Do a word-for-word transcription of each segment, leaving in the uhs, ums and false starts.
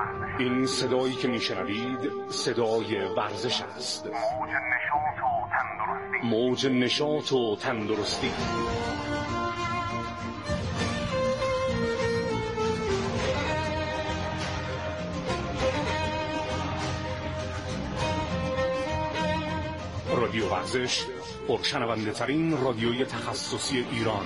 این صدایی که میشنوید صدای ورزش است. موج نشاط و تندرستی. رادیو ورزش، پرشنونده ترین رادیوی تخصصی ایران.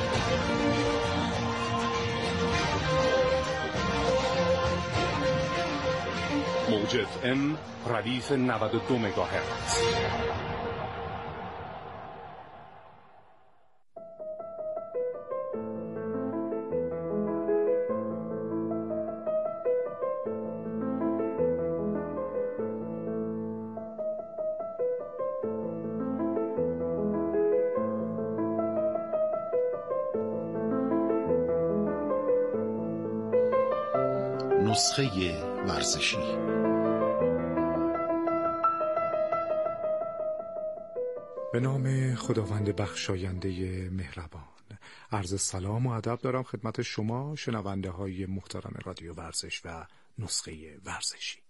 موج اف ام ردیف نود و دو مگاهرتز. نسخه ورزشی. به نام خداوند بخشاینده مهربان، عرض سلام و ادب دارم خدمت شما شنونده های محترم رادیو ورزش و نسخه ورزشی.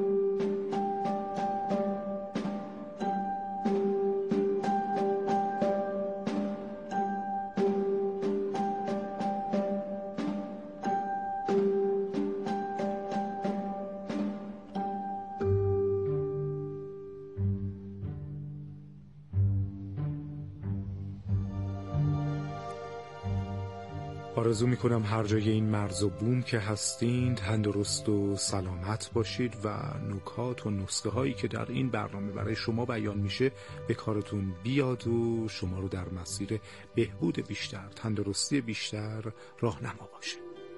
آرزو میکنم هر جای این مرز و بوم که هستین تندرست و سلامت باشید و نکات و نسخه هایی که در این برنامه برای شما بیان میشه به کارتون بیاد و شما رو در مسیر بهبود بیشتر، تندرستی بیشتر راهنما باشه.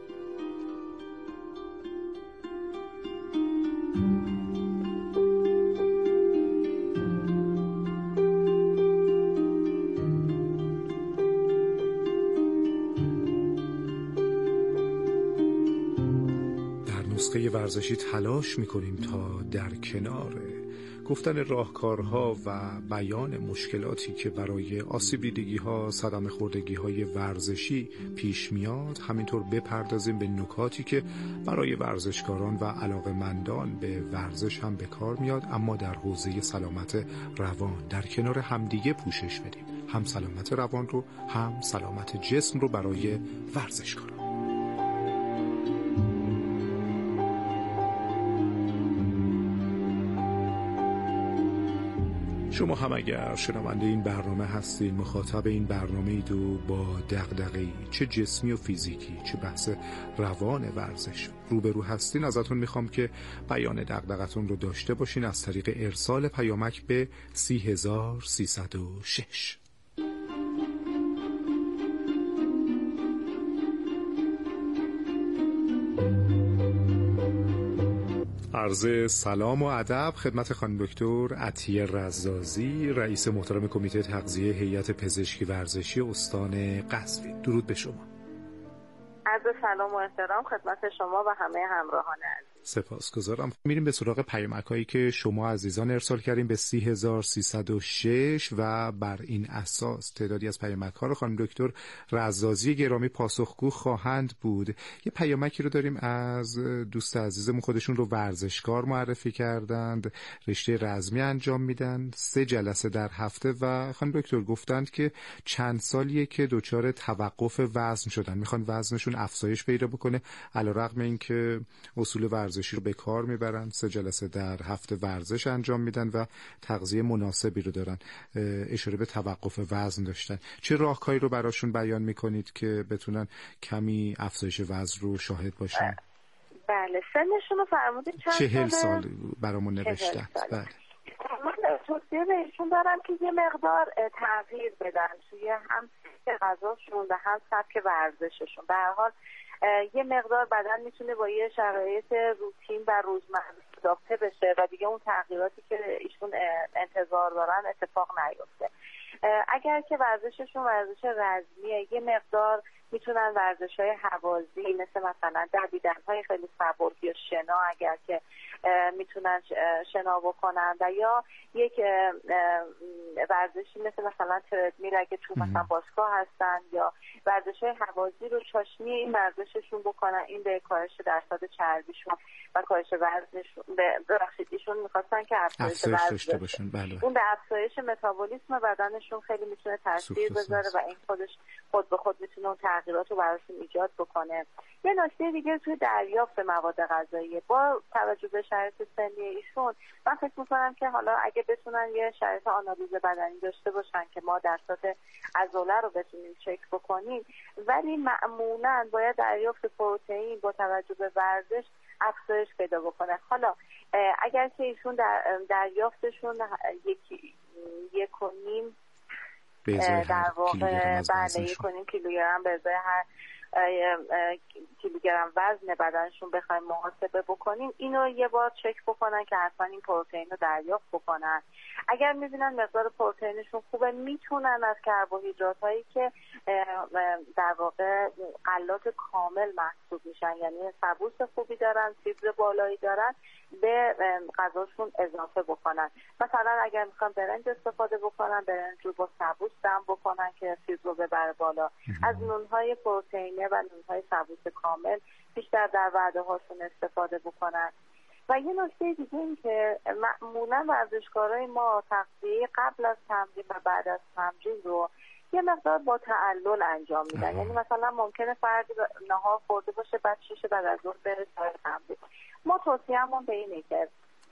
نسخه ورزشی تلاش میکنیم تا در کنار گفتن راهکارها و بیان مشکلاتی که برای آسیب دیدگی ها، صدمه خوردگی های ورزشی پیش میاد، همینطور بپردازیم به نکاتی که برای ورزشکاران و علاقه‌مندان به ورزش هم به کار میاد، اما در حوزه سلامت روان در کنار همدیگه پوشش بدیم، هم سلامت روان رو هم سلامت جسم رو برای ورزشکاران. شما هم اگر شنونده این برنامه هستید، مخاطب این برنامه اید و با دغدغه‌ای چه جسمی و فیزیکی چه بحث روان ورزش روبرو هستین، ازتون میخوام که بیان دغدغتون رو داشته باشین از طریق ارسال پیامک به سی هزار سیصد و شش. عرض سلام و ادب خدمت خانم دکتر عطیه رزازی، رئیس محترم کمیته تغذیه هیئت پزشکی ورزشی استان قزوین. درود به شما. عرض سلام و احترام خدمت شما و همه همراهان عزیز. سپاسگزارم. میریم به سراغ پیامک‌هایی که شما عزیزان ارسال کردین به سی هزار سیصد و شش و بر این اساس تعدادی از پیامک‌ها رو خانم دکتر رزازی گرامی پاسخگو خواهند بود. یه پیامکی رو داریم از دوست عزیزمون، خودشون رو ورزشکار معرفی کردند، رشته رزمی انجام میدن، سه جلسه در هفته و خانم دکتر گفتند که چند سالیه که دچار توقف وزن شدن، میخوان وزنشون افزایش پیدا بکنه علیرغم اینکه اصول ورزشی رو به کار میبرن، سه جلسه در هفته ورزش انجام میدن و تغذیه مناسبی رو دارن، اشاره به توقف وزن داشتن. چه راهکاری رو براشون بیان میکنید که بتونن کمی افزایش وزن رو شاهد باشن؟ بله، سنشون رو فرمودید چند ساله؟ چهل سال برامون نوشتن. بله. من توصیه بهشون دارم که یه مقدار تغییر بدن توی هم غذاشون و هم سبک ورزششون. به هر حال یه مقدار بدن میتونه با یه شرایط روتین و روزمره آداپته بشه و دیگه اون تغییراتی که ایشون انتظار دارن اتفاق نیفته. اگر که ورزششون ورزش رزمیه، یه مقدار میتونن ورزش‌های هوازی مثل مثلا دویدن‌های خیلی سبک یا شنا اگر که میتونن شنا بکنن و یا یک ورزشی مثل مثلا تردمیل اگه تو مثلا باشگاه هستن یا ورزش‌های هوازی رو چاشنی این ورزششون بکنن. این به کاهش درصد چربیشون و کاهش وزنشون ببخشید ایشون می‌خواستن که افزایش وزن داشته باشن. بله. اون به افزایش متابولیسم بدنشون خیلی میتونه تاثیر بذاره و این خودش خود به خود میتونه اون تغییرات رو براشون ایجاد بکنه. یه نکته دیگه توی دریافت مواد غذایی با توجه به شرایط سنی ایشون من فکر میکنم که حالا اگه بتونن یه شرایط آنالیز بدنی داشته باشن که ما درصد عضله رو بتونیم چک بکنیم، ولی معمولا باید دریافت پروتئین با توجه به ورزش افزایش پیدا بکنه. حالا اگر که ایشون در دریافتشون یکی یک و نیم در واقع بله یک و نیم کیلوگرم به ازای هر کیلوگرم وزن بدنشون بخوایم محاسبه بکنیم، اینو یه بار چک بکنن که حتما این پروتئین رو دریافت بکنن. اگر میبینن مقدار پروتئینشون خوبه میتونن از کربوهیدرات هایی که در واقع غلات کامل محسوب میشن، یعنی سبوس خوبی دارن، فیبر بالایی دارن، به غذاشون اضافه بکنن. مثلا اگر میخوان برنج استفاده بکنن، برنج رو با سبوس دم بکنن که فیبر رو ببره بالا. از نونهای پروتئینی و نونهای سبوس کامل بیشتر در وعده هاشون استفاده بکنن. و یه نکته دیگه این که معمولا ورزشکارای ما تغذیه قبل از تمرین و بعد از تمرین رو یه مقدار با تعلل انجام میدن. یعنی مثلا ممکنه فردی نهار خورده باشه بعد شیشه بعد از ظهر بره سر تمرین. ما توصیه‌مون به اینه که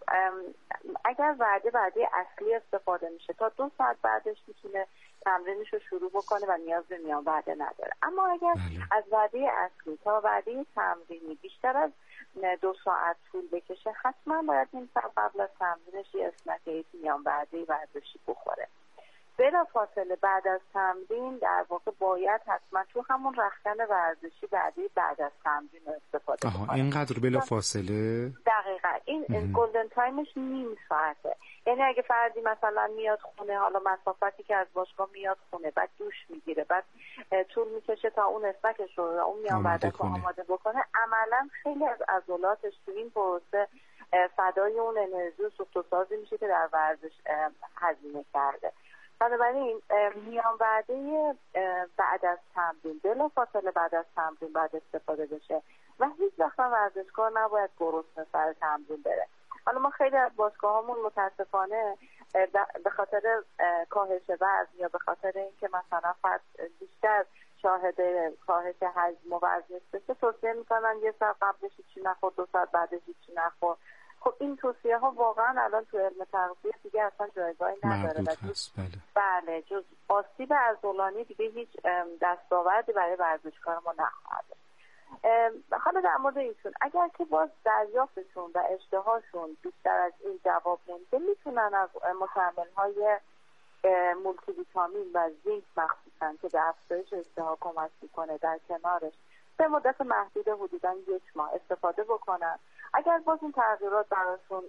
اگر وعده وعده اصلی استفاده میشه تا دو ساعت بعدش میتونه تمرینش رو شروع بکنه و نیاز به میان وعده نداره. اما اگر از وعده اصلی تا وعده تمرینی بیشتر از دو ساعت طول بکشه، حتما باید این ساعت قبل از تمرینش یه اسنک میان وعده ورزشی بخوره. بلا فاصله بعد از تمرین در واقع باید حتما تو همون رختکن ورزشی بعدی بعد از تمرین استفاده کنه. آها اینقدر بلا فاصله؟ دقیقاً. این گلدن تایمش نیم ساعته. یعنی اگه فردی مثلا میاد خونه، حالا مسافتی که از باشگاه میاد خونه، بعد دوش میگیره، بعد طول میکشه تا اون اسنکش رو اون میان بعد رو آماده بکنه، عملاً خیلی از عضلاتش تو این پروسه فدای اون انرژی و سوخت و سازی میشه که در ورزش هزینه کرده. بنابراین میان وعده بعد از تمرین بلا فاصله بعد از تمرین بعد استفاده بشه و هیچ وقت ورزشکار نباید گرسنه سر تمرین بره. حالا ما خیلی از باشگاهامون متاسفانه به خاطر کاهش وزن یا به خاطر اینکه مثلا فرد بیشتر شاهد کاهش حجم و وزن بشه توصیه میکنن یه ساعت قبلش هیچی نخور، دو ساعت بعدش هیچی نخور. خب این توصیه ها واقعا الان تو علم تغذیه دیگه اصلا جایگاهی نداره. هست. بله. بله جز آسیب عضلانی دیگه هیچ دستاوردی برای ورزشکار ما نخواهد. حالا در مورد ایشون اگر که باز دریافتشون و اشتهاشون بیشتر از این جواب نمیده، میتونن از مکمل‌های مولتی ویتامین و زینک مخصوصا که به افزایش اشتها کمک میکنه در کنارش به مدت محدود حدوداً یک ماه استفاده بکنن. اگر باز این تغییرات براشون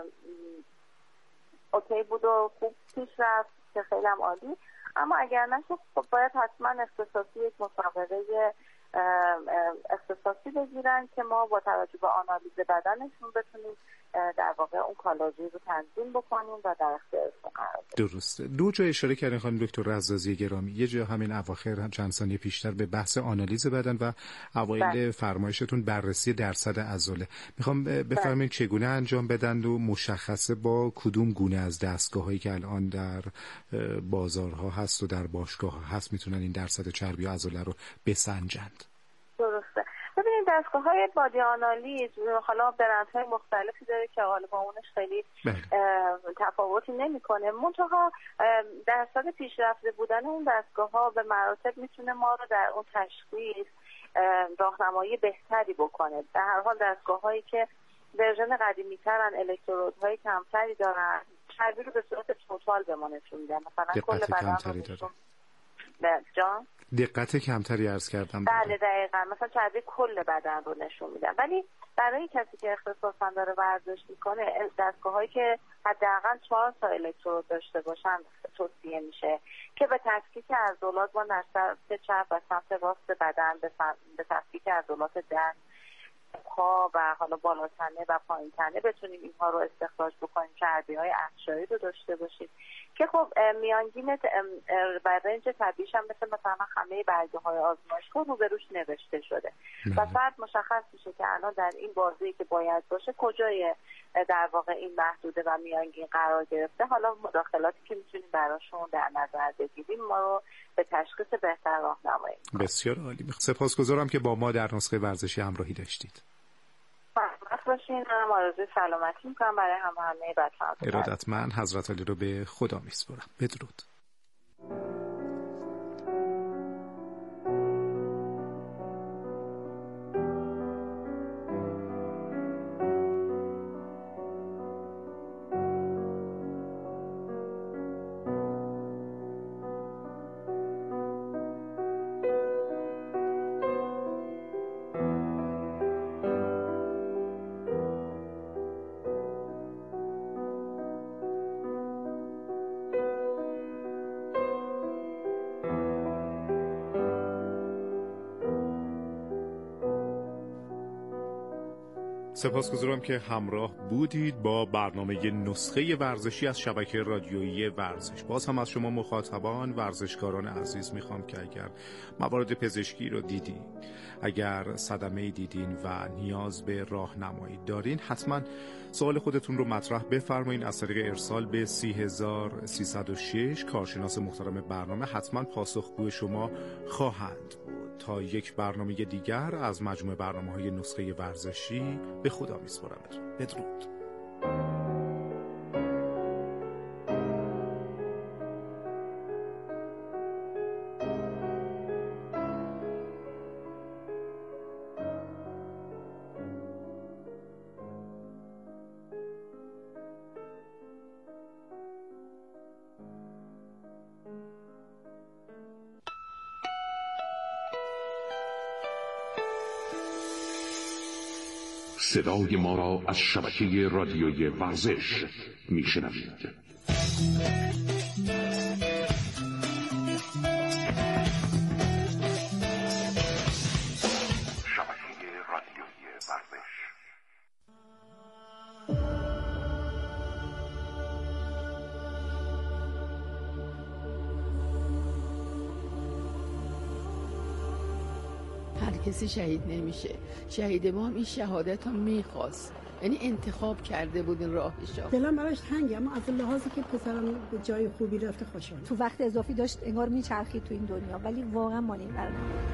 اوکی بود و خوب پیش رفت که خیلی هم عالی، اما اگر نشد خب باید حتما اختصاصی یک مسابقه اختصاصی بگیرن که ما با توجه به آنالیز بدنشون بتونیم در واقع اون کالری رو تنظیم بکنیم و در اختیارشون قرار بدیم. درسته. دو جا اشاره کردن خانم دکتر رزازی گرامی. یه جا همین اواخر چند ثانیه پیشتر به بحث آنالیز بدن و اوایل فرمایشتون بررسی درصد عضله. میخوام بفرمایید چگونه انجام بدن و مشخصه با کدوم گونه از دستگاه‌هایی که الان در بازارها هست و در باشگاه‌ها هست میتونن این درصد چربی و عضله رو بسنجند. درسته. ببینید دستگاه‌های بادی آنالیز حالا برندهای مختلفی داره که حالا با اونش خیلی تفاوتی نمیکنه، منتها درصد پیشرفته بودن اون دستگاه‌ها به مراتب میتونه ما رو در اون تشخیص راهنمایی بهتری بکنه. در هر حال دستگاه‌هایی که ورژن قدیمی‌ترن، الکترودهای کمتری دارن، چربی رو به صورت توتال به ما نشون میدن. مثلا کل بدن رو جان دقت کمتری عرض کردم. بله دقیقاً، مثلا چربی کل بدن رو نشون میدن. ولی برای کسی که اختصاصا داره ورزش میکنه دستگاه‌هایی که حداقل چهار تا الکترود داشته باشن توصیه میشه که به تفکیک عضلات با نسبت چپ و سمت راست بدن به تفکیک عضلات دست، پا و حالا بالاتنه و پایینتنه بتونیم اینها رو استخراج بکنیم، چربی‌های افشاری رو داشته باشیم که خب میانگین و رنج طبیعیش هم مثل مثلا همه برگه‌های آزمایشگاه رو به روش نوشته شده و فرد مشخص میشه که الان در این بازی که باید باشه کجای در واقع این محدوده و میانگین قرار گرفته. حالا مداخلاتی که میتونیم براشون در نظر بگیریم ما رو به تشخیص بهتر راهنمایی کنه. بسیار عالی. سپاسگزارم که با ما در نسخه ورزشی همراهی داشتید. سلامت باشین. هم آرزوی سلامتی میکنم برای همه همه بچه‌ها. ارادتمند. حضرت علی رو به خدا میسپارم. بدرود. سپاسگزارم که همراه بودید با برنامه نسخه ورزشی از شبکه رادیویی ورزش. باز هم از شما مخاطبان ورزشکاران عزیز میخوام که اگر موارد پزشکی رو دیدین، اگر صدمه دیدین و نیاز به راهنمایی دارین، حتما سوال خودتون رو مطرح بفرمایید از طریق ارسال به سی هزار و سیصد و شش. کارشناس محترم برنامه حتما پاسخگوی شما خواهند بود. تا یک برنامه دیگر از مجموعه برنامه‌های نسخه ورزشی به خدا میسپارم. بدرود. صدای ما را از شبکه رادیویی ورزش میشنوید. شبکه رادیویی ورزش. هر کسی شهید نمیشه. شهید ما هم این شهادت رو میخواست، یعنی انتخاب کرده بود این راهشو. دلم براش تنگه، اما از لحاظی که پسرم به جای خوبی رفته خوشحالم. تو وقت اضافی داشت انگار میچرخید تو این دنیا، ولی واقعا مال این قرار نبود.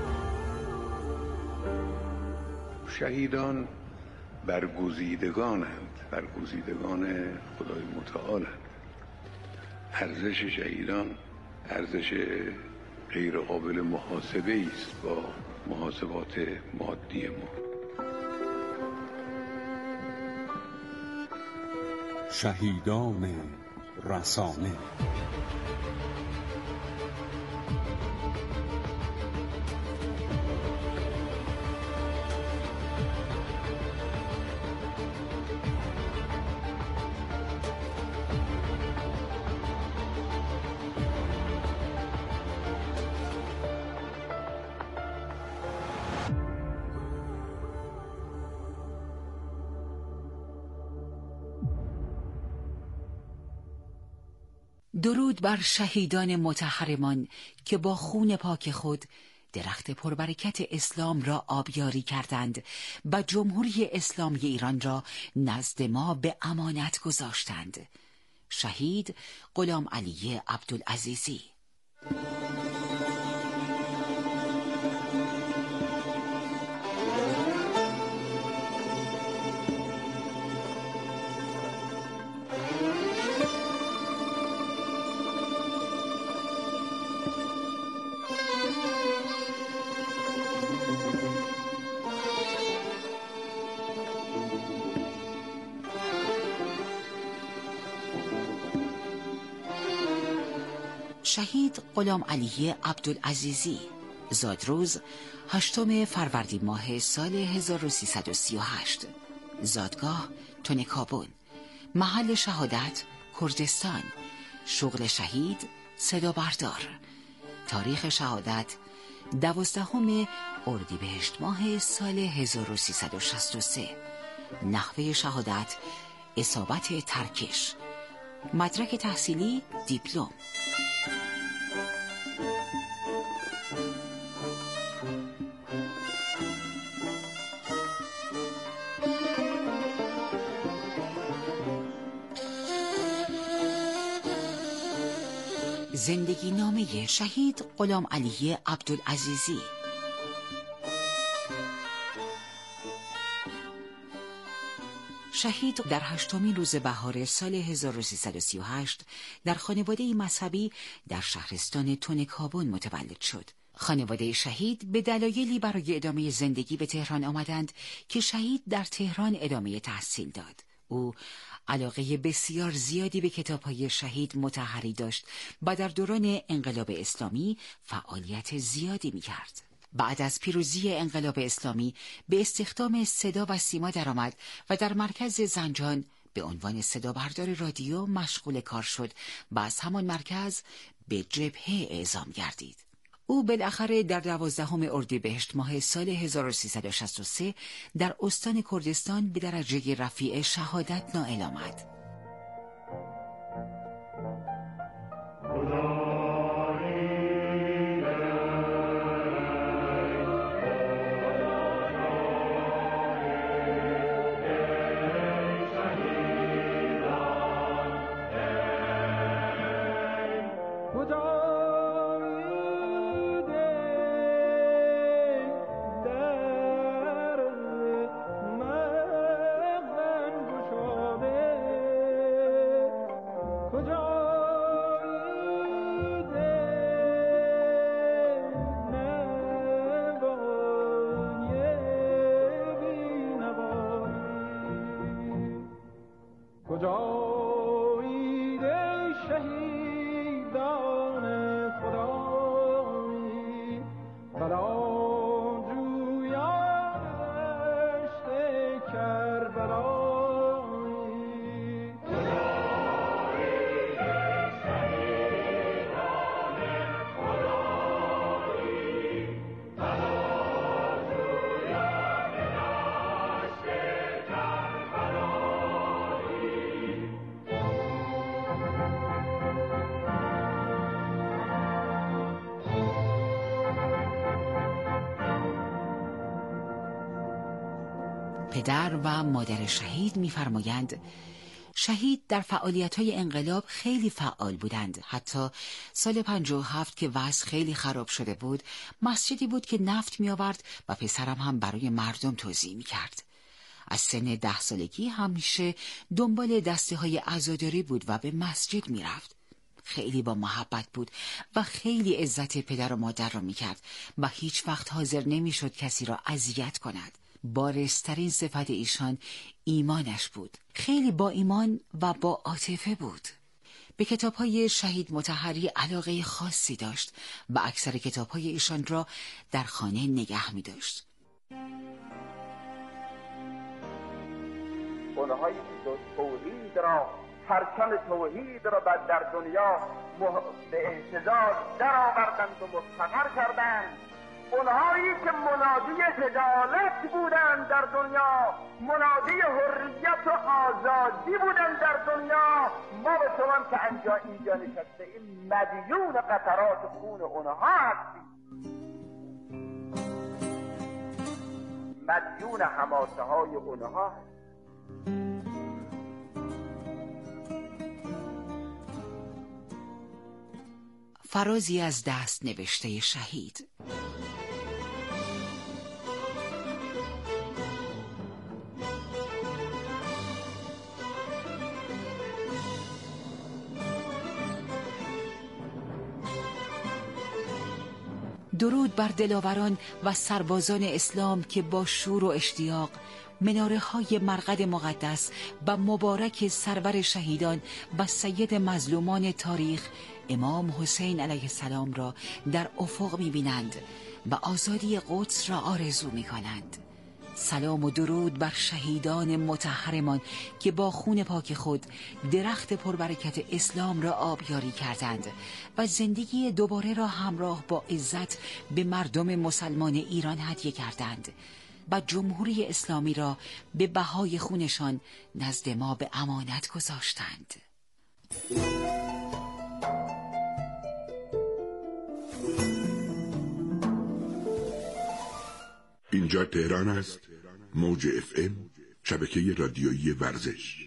شهیدان برگزیدگانند، برگزیدگان خدای متعالند. ارزش شهیدان ارزش غیر قابل محاسبه است با محاسبات مادی ما. شهیدان رسانه. درود بر شهیدان مطهرمان که با خون پاک خود درخت پربرکت اسلام را آبیاری کردند و جمهوری اسلامی ایران را نزد ما به امانت گذاشتند. شهید غلام علی عبدالعزیزی. شهید غلام علی عبدالعزیزی زادروز هشتم فروردین ماه سال هزار و سیصد و سی و هشت، زادگاه تنکابون، محل شهادت کردستان. شغل شهید صدا بردار. تاریخ شهادت دوازدهم اردیبهشت ماه سال هزار و سیصد و شصت و سه. نحوه شهادت اصابت ترکش. مدرک تحصیلی دیپلم. زندگی نامه شهید غلام علی عبدالعزیزی. شهید در هشتمین روز بهار سال هزار و سیصد و سی و هشت در خانواده مذهبی در شهرستان تونکابون متولد شد. خانواده شهید به دلایلی برای ادامه زندگی به تهران آمدند که شهید در تهران ادامه تحصیل داد. او علاقه بسیار زیادی به کتاب‌های شهید مطهری داشت و در دوران انقلاب اسلامی فعالیت زیادی می‌کرد. بعد از پیروزی انقلاب اسلامی به استخدام صدا و سیما درآمد و در مرکز زنجان به عنوان صدا بردار رادیو مشغول کار شد و از همان مرکز به جبهه اعزام گردید. او بالاخره در دوازدهم اردیبهشت ماه سال هزار و سیصد و شصت و سه در استان کردستان به درجه رفیع شهادت نائل آمد. پدر و مادر شهید می‌فرمایند شهید در فعالیت‌های انقلاب خیلی فعال بودند. حتی سال پنجاه و هفت که وضع خیلی خراب شده بود، مسجدی بود که نفت می‌آورد و پسرم هم برای مردم توزیع می‌کرد. از سن ده سالگی همیشه دنبال دسته‌های عزاداری بود و به مسجد می‌رفت. خیلی با محبت بود و خیلی عزت پدر و مادر را می‌کرد و هیچ وقت حاضر نمی‌شد کسی را اذیت کند. بارزترین صفت ایشان ایمانش بود. خیلی با ایمان و با عاطفه بود. به کتاب‌های شهید مطهری علاقه خاصی داشت و اکثر کتاب‌های ایشان را در خانه نگه می‌داشت. اونهایی که توحید را، پرچم توحید را بعد در دنیا به اهتزاز در آوردند و مستقر کردند، اونهایی که منادی عدالت بودند در دنیا، منادی حریت و آزادی بودند در دنیا، ما به شما که انجا اینجا نشسته این مدیون قطرات خون اونها هستیم، مدیون حماسه های اونها هستیم. فرازی از دست نوشته شهید. درود بر دلاوران و سربازان اسلام که با شور و اشتیاق مناره های مرقد مقدس و مبارک سرور شهیدان و سید مظلومان تاریخ امام حسین علیه السلام را در افق می بینند و آزادی قدس را آرزو می کنند. سلام و درود بر شهیدان مطهرمان که با خون پاک خود درخت پربرکت اسلام را آبیاری کردند و زندگی دوباره را همراه با عزت به مردم مسلمان ایران هدیه کردند و جمهوری اسلامی را به بهای خونشان نزد ما به امانت گذاشتند. اینجا تهران است. موج اف ام، شبکه رادیویی ورزش.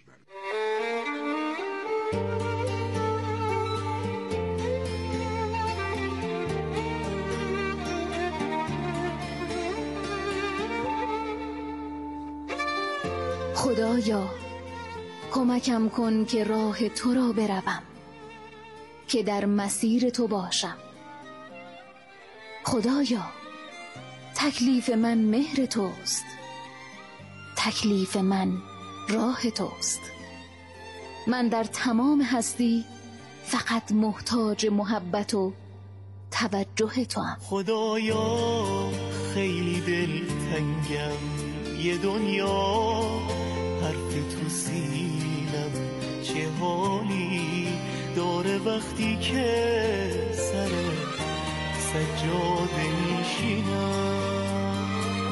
خدایا کمکم کن که راه تو را بروم، که در مسیر تو باشم. خدایا تکلیف من مهر توست، تکلیف من راه توست. من در تمام هستی فقط محتاج محبت و توجه تو ام. خدایا خیلی دلتنگم، یه دنیا حرف تو سینم چه حالی داره وقتی که سر سجاده میشینم.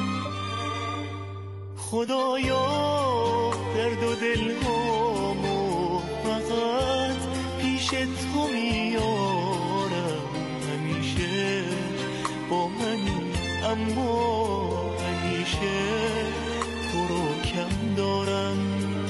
خدایا درد و دلهامو فقط پیش تو میارم، همیشه با منی اما همیشه تو رو کم دارم.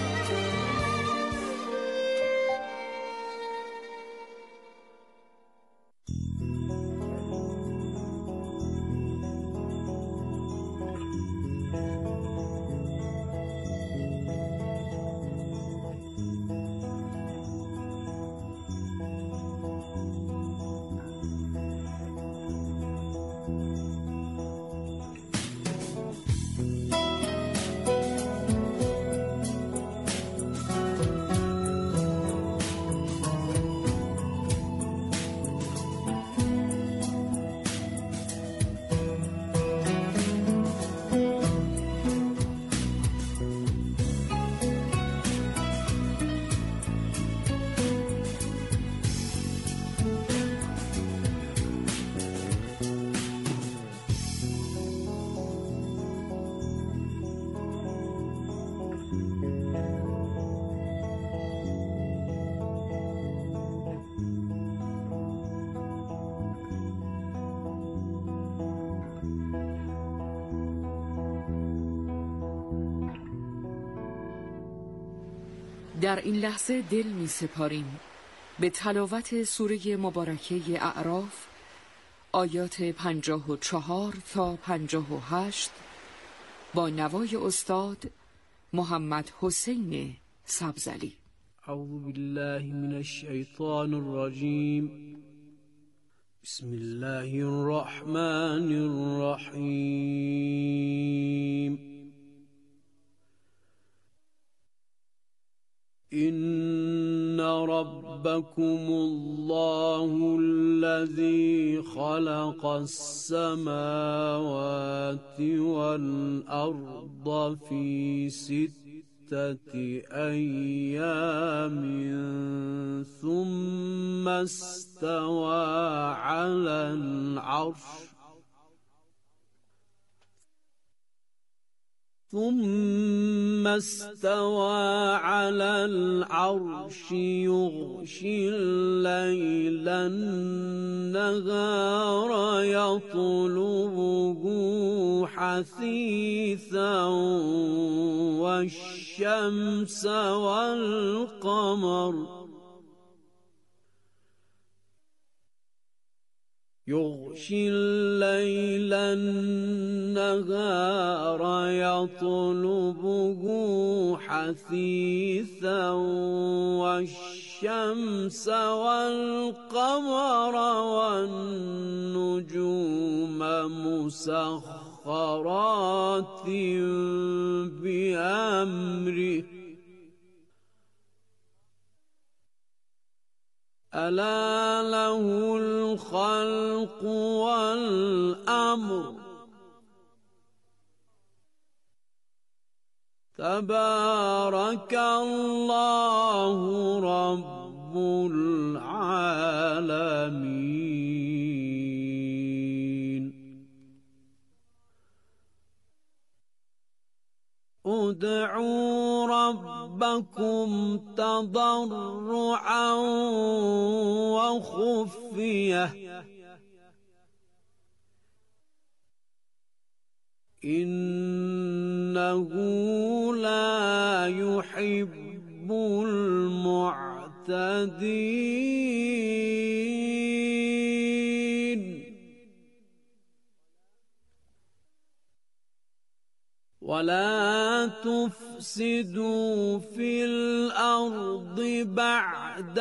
در این لحظه دل می سپاریم به تلاوت سوره مبارکه اعراف، آیات پنجاه و چهار تا پنجاه و هشت با نوای استاد محمد حسین سبزعلی. اعوذ بالله من الشیطان الرجیم. بسم الله الرحمن الرحیم. إن ربكم الله الذي خلق السماوات والأرض في ستة أيام ثم استوى على العرش ثم استوى على العرش يغشي الليل النهار يطلبه حثيثا والشمس والقمر يغشي الليل النهار يطلبه حثيثا والشمس والقمر والنجوم مسخرات بأمره ألا له الخلق والأمر تبارك الله رب العالمين. ادعوا ربكم تضرعا وخفية إنه لا يحب المعتدين. ولا تفسدوا في الأرض بعد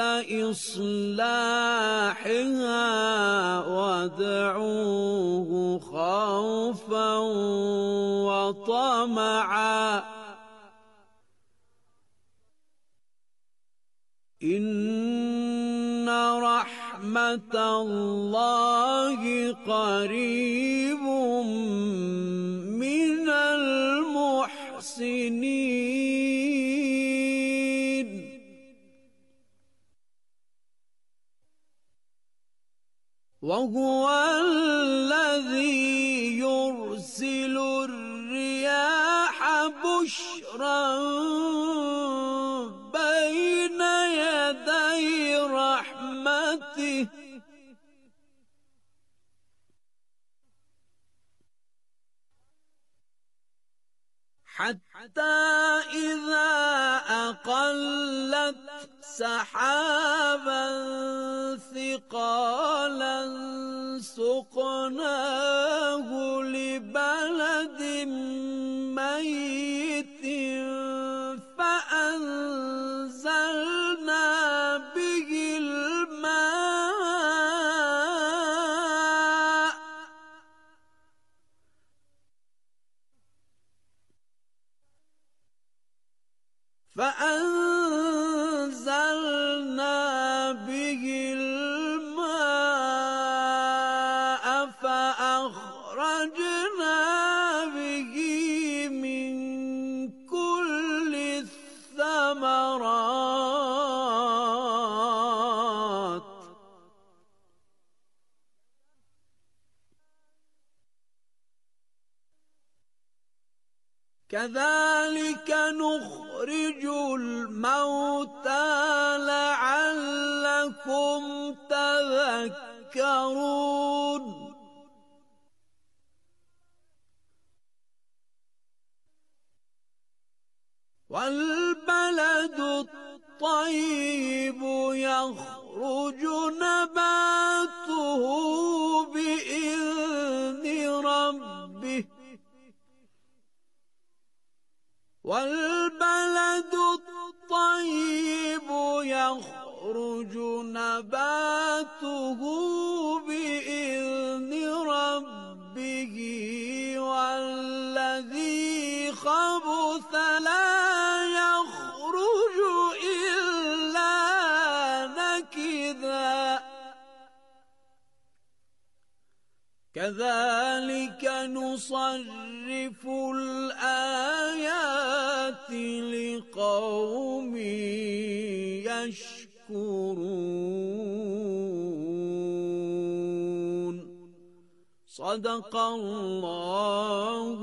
إصلاحها وادعوه خوفا وطمعا إن رحمة الله قريب من المحسنين. وهو الذي يرسل الرياح بشرا بين يدي رحمته حتى إذا أقلت سحابا ثقالا سقناه لبلد ميت فأنزلنا به الماء فأنزلنا به الماء فأخرجنا به من كل الثمرات كذلك نخرج الموتى لعلكم تذكرون. والبلد الطيب يخرج نباته بإذن ربه والبلد الطيب يخرج نباته بإذن ربه والذي خبث لا يخرج إلا نكدا كذلك نصرف الآيات لقوم يشكرون. صدق الله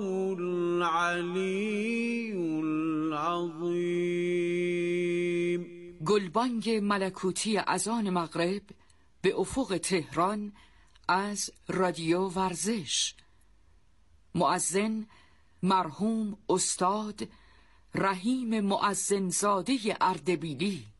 العلی العظیم. گلبانگ ملکوتی اذان مغرب به افق تهران از رادیو ورزش. مؤذن مرحوم استاد رحیم مؤذن زاده اردبیلی.